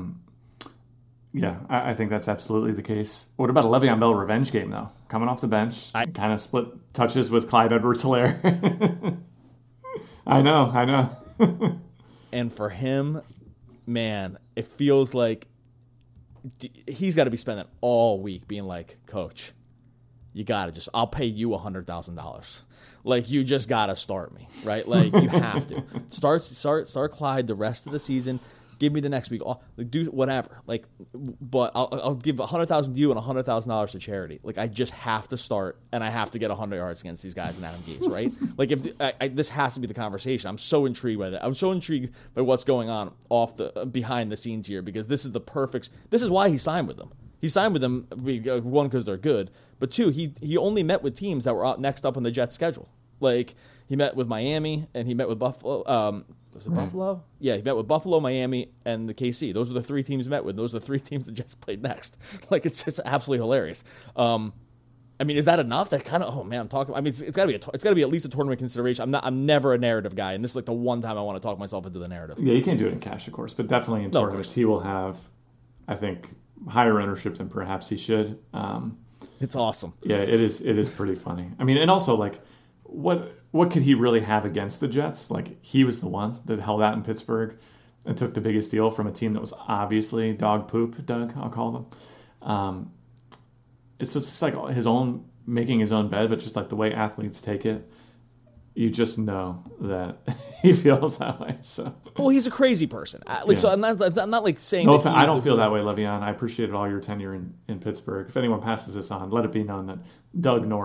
I think that's absolutely the case. What about a Le'Veon Bell revenge game, though? Coming off the bench, kind of split touches with Clyde Edwards-Helaire. I know. And for him, man, it feels like he's got to be spending all week being like, Coach, you got to I'll pay you $100,000. Like, you just got to start me, right? Like, you have to. Start Clyde the rest of the season. Give me the next week. Do whatever. Like, but I'll give $100,000 to you and $100,000 to charity. Like, I just have to start, and I have to get 100 yards against these guys in Adam Gase, right? Like, this has to be the conversation. I'm so intrigued by that. I'm so intrigued by what's going on behind the scenes here, because this is the perfect. This is why he signed with them. He signed with them, one, because they're good, but two, he only met with teams that were next up on the Jets' schedule. Like, he met with Miami and he met with Buffalo. Was it Buffalo? Yeah, he met with Buffalo, Miami, and the KC. Those are the three teams he met with. Those are the three teams the Jets played next. Like, it's just absolutely hilarious. I mean, is that enough? That kind of, oh man, I'm talking. I mean, it's got to be at least a tournament consideration. I'm never a narrative guy, and this is like the one time I want to talk myself into the narrative. Yeah, you can't do it in cash, of course, but definitely in tournaments, he will have, I think, higher ownership than perhaps he should. It's awesome. Yeah, it is pretty funny. I mean, and also like, what could he really have against the Jets? Like, he was the one that held out in Pittsburgh and took the biggest deal from a team that was obviously dog poop, Doug, I'll call them. It's just like making his own bed, but just like the way athletes take it, you just know that he feels that way. So, well, he's a crazy person. So I'm not like saying. No, I don't feel that way, Le'Veon. I appreciated all your tenure in Pittsburgh. If anyone passes this on, let it be known that Doug Norrie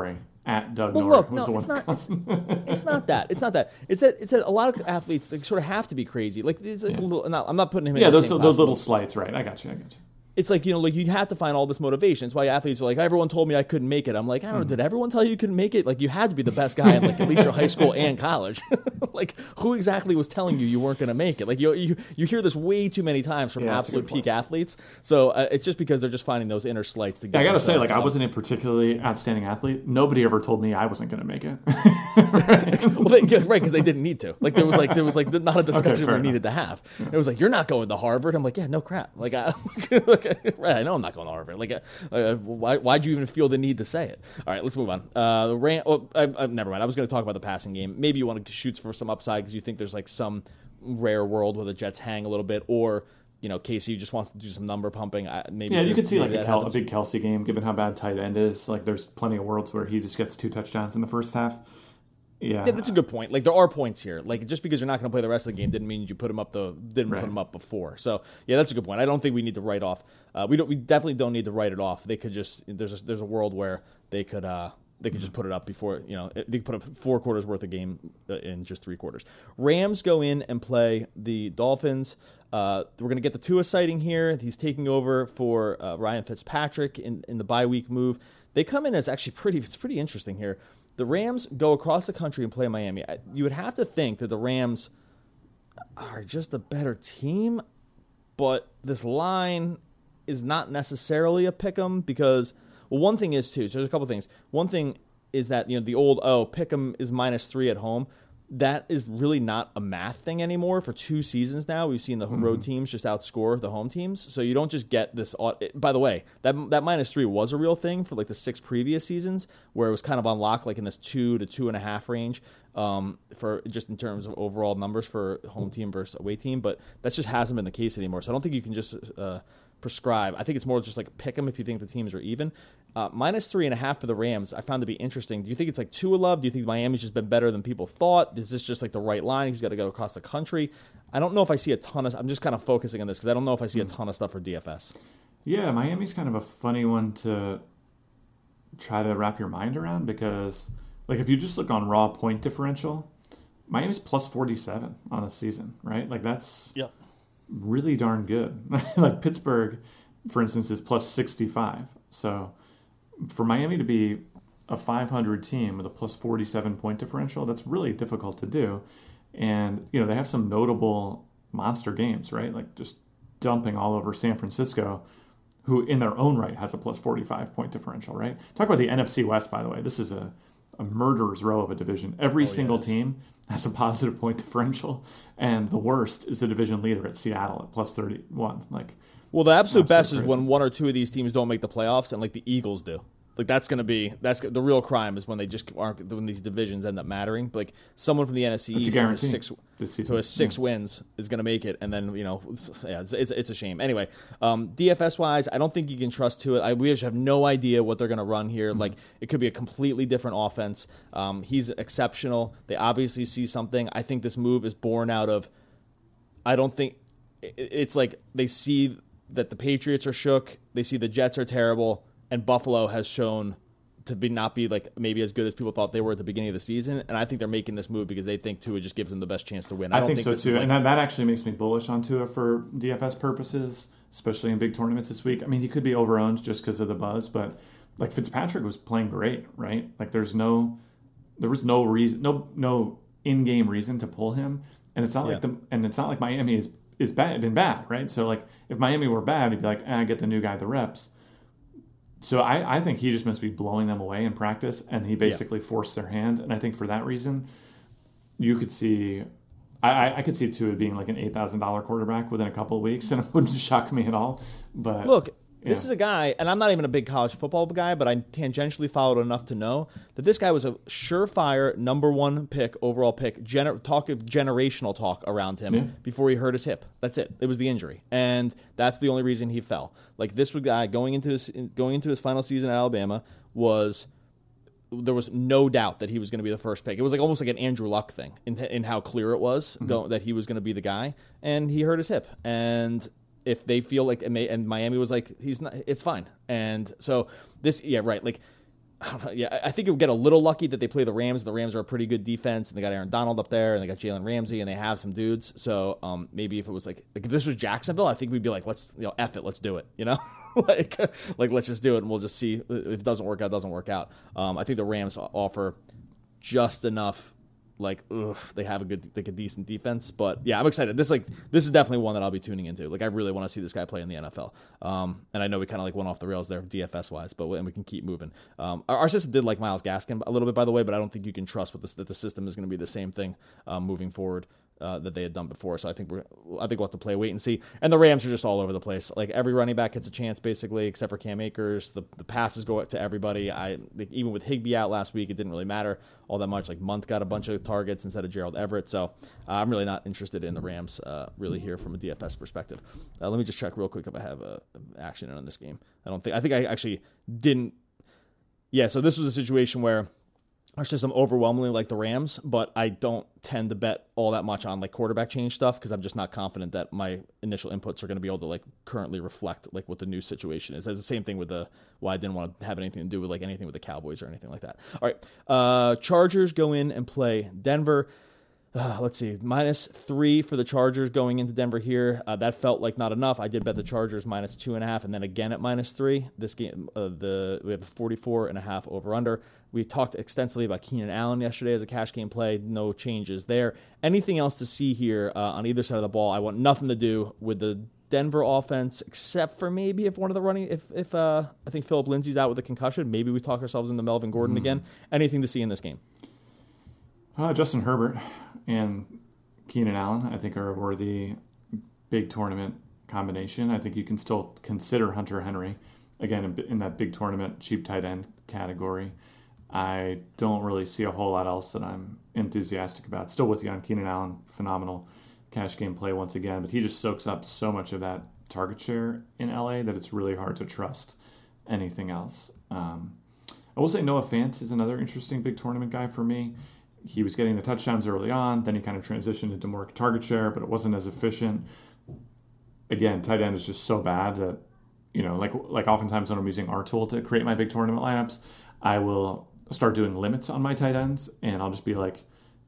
at Doug Well, North look, was no, the it's one. not. It's not that. It's not that. It's that a lot of athletes they sort of have to be crazy. Like it's a little. I'm not putting him in. Those little slights, right? I got you. It's like, like you have to find all this motivation. It's why athletes are like, everyone told me I couldn't make it. I'm like, I don't know, did everyone tell you couldn't make it? Like, you had to be the best guy in like at least your high school and college. Like, who exactly was telling you weren't going to make it? Like, you hear this way too many times from absolute peak athletes. So it's just because they're just finding those inner slights to get. I got to say, like, I wasn't a particularly outstanding athlete. Nobody ever told me I wasn't going to make it. Right? Well, right, because they didn't need to. Like, there was not a discussion we needed to have. Yeah. It was like, you're not going to Harvard. I'm like, yeah, no crap. Like, right, I know I'm not going to Harvard. Like, why'd you even feel the need to say it? All right, let's move on. Never mind. I was going to talk about the passing game. Maybe you want to shoot for some upside because you think there's like some rare world where the Jets hang a little bit, or Casey just wants to do some number pumping. Maybe you could see like a big Kelsey game, given how bad tight end is. Like, there's plenty of worlds where he just gets 2 touchdowns in the first half. Yeah, that's a good point. Like, there are points here. Like, just because you're not going to play the rest of the game didn't mean you put him up put him up before. So yeah, that's a good point. I don't think we need to write off. We definitely don't need to write it off. They could just there's a world where they could just put it up before they could put up 4 quarters worth of game in just 3 quarters. Rams go in and play the Dolphins. We're going to get the Tua sighting here. He's taking over for Ryan Fitzpatrick in the bye week move. They come in as actually it's pretty interesting here. The Rams go across the country and play Miami. You would have to think that the Rams are just a better team, but this line is not necessarily a pick 'em because, well, one thing is too. So there's a couple things. One thing is that the old pick 'em is -3 at home. That is really not a math thing anymore. For 2 seasons now, we've seen the road teams just outscore the home teams. So you don't just get this. By the way, that -3 was a real thing for like the 6 previous seasons, where it was kind of on lock, like in this 2 to 2.5 range, for just in terms of overall numbers for home team versus away team. But that just hasn't been the case anymore. So I don't think you can just prescribe. I think it's more just like pick them if you think the teams are even. -3.5 for the Rams, I found to be interesting. Do you think it's like Tua love? Do you think Miami's just been better than people thought? Is this just like the right line? He's got to go across the country. I don't know if I see a ton of. I'm just kind of focusing on this because I don't know if I see a ton of stuff for DFS. Yeah, Miami's kind of a funny one to try to wrap your mind around because, like, if you just look on raw point differential, Miami's +47 on the season, right? Like, that's really darn good. Like, Pittsburgh, for instance, is +65. So for Miami to be a 500 team with a +47 point differential, that's really difficult to do. And, they have some notable monster games, right? Like just dumping all over San Francisco, who in their own right has a +45 point differential, right? Talk about the NFC West, by the way. This is a murderer's row of a division. Every single team has a positive point differential. And the worst is the division leader at Seattle at +31. Like, well, the absolute best is when 1 or 2 of these teams don't make the playoffs, and like the Eagles do. Like that's the real crime is when they just aren't, when these divisions end up mattering. But like someone from the NFC East who has 6 wins is going to make it, and then it's a shame. Anyway, DFS wise, I don't think you can trust Tua. We just have no idea what they're going to run here. Like it could be a completely different offense. He's exceptional. They obviously see something. I think this move is born out of. I don't think it's like they see that the Patriots are shook. They see the Jets are terrible. And Buffalo has shown to not be like maybe as good as people thought they were at the beginning of the season. And I think they're making this move because they think Tua just gives them the best chance to win. I don't think so too. And that actually makes me bullish on Tua for DFS purposes, especially in big tournaments this week. I mean, he could be overowned just because of the buzz, but like Fitzpatrick was playing great, right? Like there was no reason, no in-game reason to pull him. And it's not like Miami is been bad, right? So like if Miami were bad, he'd be like, get the new guy the reps. So I think he just must be blowing them away in practice, and he basically forced their hand. And I think for that reason, you could see, I could see Tua being like an $8,000 quarterback within a couple of weeks, and it wouldn't shock me at all. But look, this is a guy, and I'm not even a big college football guy, but I tangentially followed enough to know that this guy was a surefire number 1 pick, overall pick, generational talk around him before he hurt his hip. That's it. It was the injury. And that's the only reason he fell. Like this guy going into his final season at Alabama there was no doubt that he was going to be the first pick. It was like almost like an Andrew Luck thing in how clear it was that he was going to be the guy, and he hurt his hip. And if they feel like, and Miami was like, he's not, it's fine. And so this, like I don't know. Yeah, I think it would get a little lucky that they play the Rams. The Rams are a pretty good defense, and they got Aaron Donald up there, and they got Jalen Ramsey, and they have some dudes. So maybe if it was like if this was Jacksonville, I think we'd be like, let's F it, let's do it. like let's just do it, and we'll just see if it doesn't work out. It doesn't work out. I think the Rams offer just enough. They have a decent defense, but yeah, I'm excited. This is definitely one that I'll be tuning into. Like, I really want to see this guy play in the NFL. And I know we kind of went off the rails there DFS wise, but we can keep moving. Our system did like Myles Gaskin a little bit, by the way, but I don't think you can trust that the system is going to be the same thing moving forward. That they had done before, so I think we'll have to play wait and see. And the Rams are just all over the place. Like, every running back gets a chance basically, except for Cam Akers. The passes go to everybody. Even with Higbee out last week, it didn't really matter all that much. Like, Munt got a bunch of targets instead of Gerald Everett, so I'm really not interested in the Rams really here from a DFS perspective. Let me just check real quick if I have action on this game. I think I actually didn't. Yeah, so this was a situation where our system overwhelmingly like the Rams, but I don't tend to bet all that much on like quarterback change stuff because I'm just not confident that my initial inputs are going to be able to like currently reflect like what the new situation is. That's the same thing with why I didn't want to have anything to do with like anything with the Cowboys or anything like that. All right, Chargers go in and play Denver. Let's see, -3 for the Chargers going into Denver here. That felt like not enough. I did bet the Chargers -2.5, and then again at -3. This game, we have a 44.5 over/under. We talked extensively about Keenan Allen yesterday as a cash game play. No changes there. Anything else to see here on either side of the ball? I want nothing to do with the Denver offense, except for maybe if one of the running, if I think Phillip Lindsay's out with a concussion, maybe we talk ourselves into Melvin Gordon again. Anything to see in this game? Justin Herbert and Keenan Allen, I think, are a worthy big tournament combination. I think you can still consider Hunter Henry, again, in that big tournament cheap tight end category. I don't really see a whole lot else that I'm enthusiastic about. Still with you on Keenan Allen, phenomenal cash game play once again, but he just soaks up so much of that target share in LA that it's really hard to trust anything else. I will say Noah Fant is another interesting big tournament guy for me. He was getting the touchdowns early on, then he kind of transitioned into more target share, but it wasn't as efficient. Again, tight end is just so bad that, like oftentimes when I'm using our tool to create my big tournament lineups, I will start doing limits on my tight ends, and I'll just be like,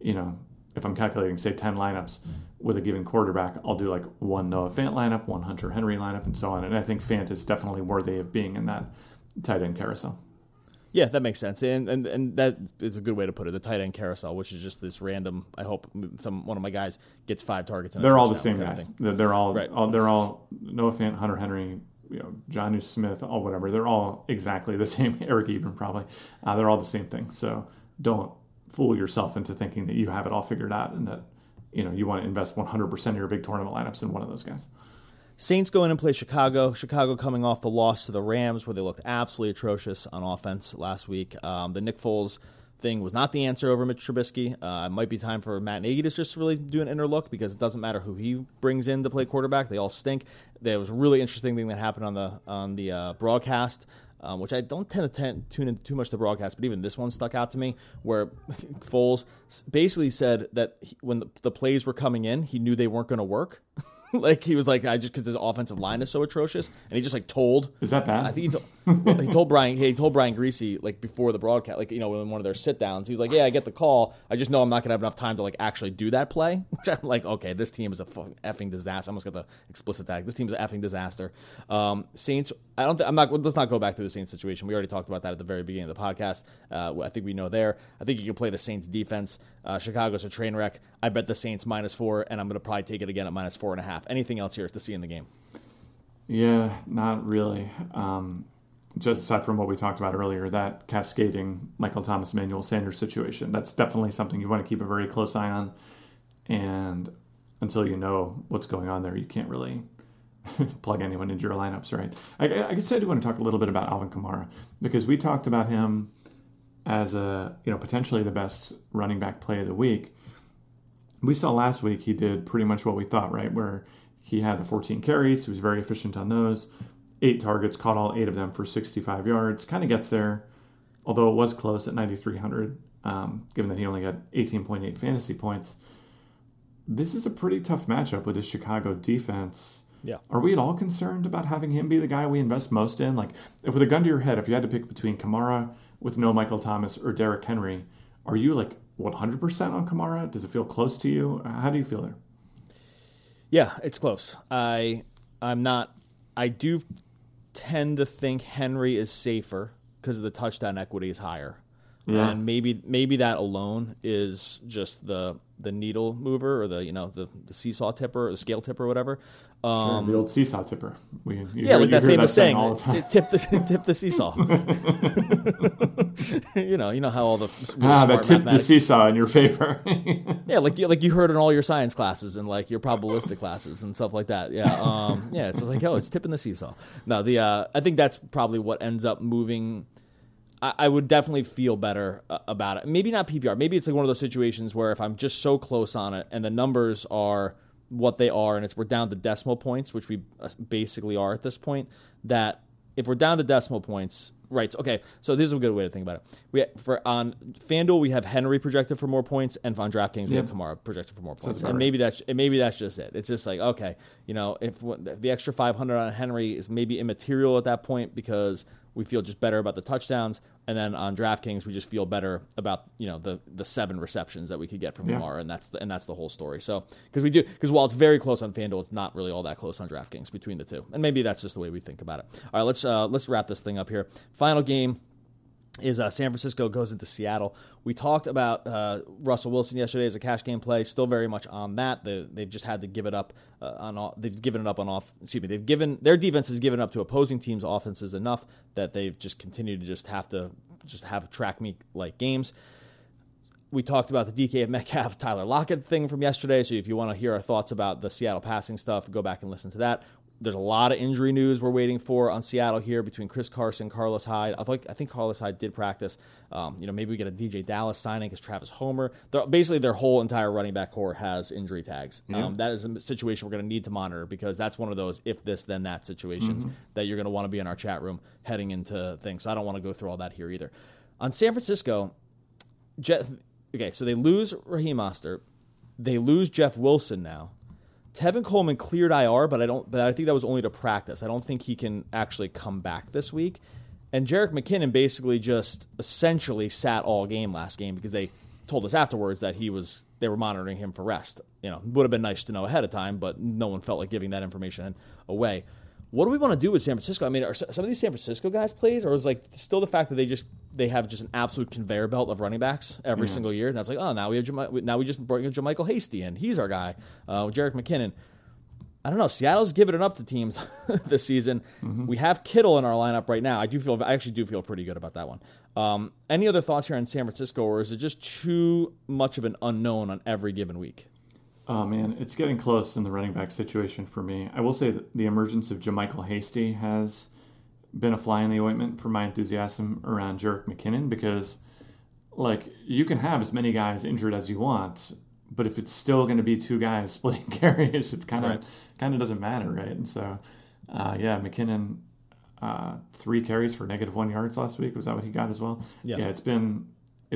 if I'm calculating, say, 10 lineups with a given quarterback, I'll do like one Noah Fant lineup, one Hunter Henry lineup, and so on. And I think Fant is definitely worthy of being in that tight end carousel. Yeah, that makes sense, and that is a good way to put it. The tight end carousel, which is just this random. I hope one of my guys gets 5 targets. They're all the same guys. They're all right. They're all Noah Fant, Hunter Henry, Jonnu Smith, all whatever. They're all exactly the same. Eric Ebron probably. They're all the same thing. So don't fool yourself into thinking that you have it all figured out and that you want to invest 100% of your big tournament lineups in one of those guys. Saints go in and play Chicago. Chicago coming off the loss to the Rams where they looked absolutely atrocious on offense last week. The Nick Foles thing was not the answer over Mitch Trubisky. It might be time for Matt Nagy to just really do an inner look because it doesn't matter who he brings in to play quarterback. They all stink. There was a really interesting thing that happened on the broadcast, which I don't tend to tune in too much to the broadcast, but even this one stuck out to me, where Foles basically said that when the plays were coming in, he knew they weren't going to work. Like, he was like, because his offensive line is so atrocious, and he just told. Is that bad? I think he told Brian Greasy before the broadcast, in one of their sit downs. He was like, "Yeah, I get the call. I just know I'm not gonna have enough time to actually do that play." Which I'm like, okay, this team is a effing disaster. I almost got the explicit tag. This team's an effing disaster. Saints. Let's not go back to the Saints situation. We already talked about that at the very beginning of the podcast. I think we know there. I think you can play the Saints defense. Chicago's a train wreck. I bet the Saints -4, and I'm going to probably take it again at -4.5. Anything else here to see in the game? Yeah, not really. Just aside from what we talked about earlier, that cascading Michael Thomas, Emmanuel Sanders situation, that's definitely something you want to keep a very close eye on. And until you know what's going on there, you can't really plug anyone into your lineups, right? I guess I do want to talk a little bit about Alvin Kamara, because we talked about him as potentially the best running back play of the week. We saw last week he did pretty much what we thought, right? Where he had the 14 carries, he was very efficient on those, 8 targets, caught all 8 of them for 65 yards, kind of gets there, although it was close at 9,300, given that he only got 18.8 fantasy points. This is a pretty tough matchup with the Chicago defense. Yeah. Are we at all concerned about having him be the guy we invest most in? If with a gun to your head, if you had to pick between Kamara, with no Michael Thomas or Derrick Henry. Are you like 100% on Kamara? Does it feel close to you? How do you feel there? Yeah, it's close. I'm not. I do tend to think Henry is safer because the touchdown equity is higher. Yeah. And maybe that alone is just the needle mover or the seesaw tipper or the scale tipper or whatever. Sure, the old seesaw tipper. Like that famous saying, tip the seesaw. you know how all the that tipped the seesaw in your favor. Yeah, like you heard in all your science classes and like your probabilistic classes and stuff like that. Yeah, it's like it's tipping the seesaw. No, I think that's probably what ends up moving. I would definitely feel better about it. Maybe not PPR. Maybe it's like one of those situations where if I'm just so close on it and the numbers are what they are and we're down to decimal points, which we basically are at this point, that if we're down to decimal points, right, okay, so this is a good way to think about it. On FanDuel, we have Henry projected for more points, and on DraftKings, we have Kamara projected for more points. And maybe that's just it. It's just like, okay, if the extra 500 on Henry is maybe immaterial at that point because we feel just better about the touchdowns. And then on DraftKings, we just feel better about the 7 receptions that we could get from Kamara, and that's the whole story. So because while it's very close on FanDuel, it's not really all that close on DraftKings between the two, and maybe that's just the way we think about it. All right, let's wrap this thing up here. Final game is San Francisco goes into Seattle. We talked about Russell Wilson yesterday as a cash game play. Still very much on that. They've just had to give it up They've given it up on off. Excuse me. Their defense has given up to opposing teams' offenses enough that they've just continued to just have track meet like games. We talked about the DK of Metcalf, Tyler Lockett thing from yesterday. So if you want to hear our thoughts about the Seattle passing stuff, go back and listen to that. There's a lot of injury news we're waiting for on Seattle here between Chris Carson, Carlos Hyde. I think Carlos Hyde did practice. Maybe we get a DJ Dallas signing because Travis Homer. Basically, their whole entire running back core has injury tags. Yeah. That is a situation we're going to need to monitor because that's one of those if this then that situations that you're going to want to be in our chat room heading into things. So I don't want to go through all that here either. On San Francisco, so they lose Raheem Mostert. They lose Jeff Wilson now. Tevin Coleman cleared IR, but I think that was only to practice. I don't think he can actually come back this week. And Jerick McKinnon basically just essentially sat all game last game because they told us afterwards that they were monitoring him for rest. Would have been nice to know ahead of time, but no one felt like giving that information away. What do we want to do with San Francisco? I mean, are some of these San Francisco guys plays, or is like still the fact that they have just an absolute conveyor belt of running backs every single year? And that's like, now we just brought JaMychal Hasty in. He's our guy. Jerick McKinnon. I don't know. Seattle's giving it up to teams this season. We have Kittle in our lineup right now. I actually do feel pretty good about that one. Any other thoughts here on San Francisco, or is it just too much of an unknown on every given week? Oh, man, it's getting close in the running back situation for me. I will say that the emergence of JaMychal Hasty has been a fly in the ointment for my enthusiasm around Jerick McKinnon because, you can have as many guys injured as you want, but if it's still going to be 2 guys splitting carries, it kind of doesn't matter, right? And so, McKinnon, 3 carries for -1 yards last week. Was that what he got as well? Yeah, it's been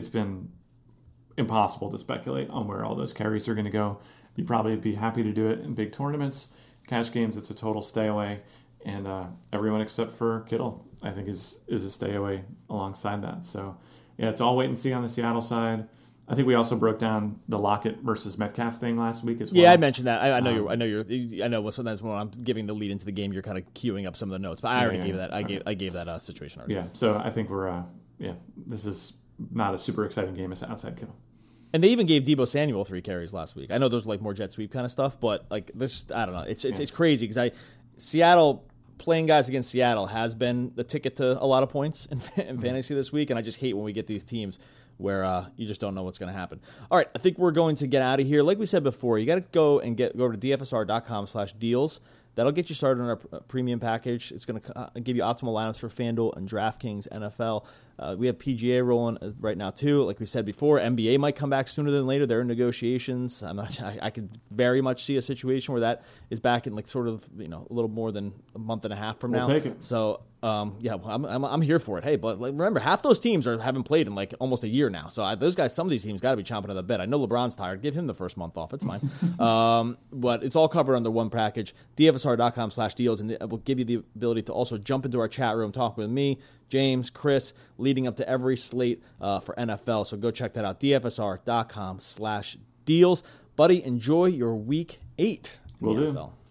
impossible to speculate on where all those carries are going to go. You'd probably be happy to do it in big tournaments. Cash games, it's a total stay away. And everyone except for Kittle, I think, is a stay away alongside that. So, it's all wait and see on the Seattle side. I think we also broke down the Lockett versus Metcalf thing last week as well. Yeah, I mentioned that. I know sometimes when I'm giving the lead into the game, you're kind of queuing up some of the notes, but I already gave that. I gave that situation already. Yeah, so I think we're this is not a super exciting game outside Kittle. And they even gave Deebo Samuel 3 carries last week. I know there's more jet sweep kind of stuff, but this, I don't know. It's crazy because Seattle playing guys against Seattle has been the ticket to a lot of points in fantasy this week, and I just hate when we get these teams where you just don't know what's going to happen. All right, I think we're going to get out of here. Like we said before, you got to go to dfsr.com/deals. That'll get you started on our premium package. It's going to give you optimal lineups for FanDuel and DraftKings, NFL. We have PGA rolling right now, too. Like we said before, NBA might come back sooner than later. They're in negotiations. I could very much see a situation where that is back in a little more than a month and a half from now. We'll take it. So Yeah, well, I'm here for it. Hey, but remember, half those teams haven't played in like almost a year now. So those guys, some of these teams got to be chomping at the bit. I know LeBron's tired. Give him the first month off. It's fine. But it's all covered under one package. DFSR.com/deals, and it will give you the ability to also jump into our chat room, talk with me, James, Chris, leading up to every slate for NFL. So go check that out. DFSR.com/deals. Buddy, enjoy your week 8 in the NFL.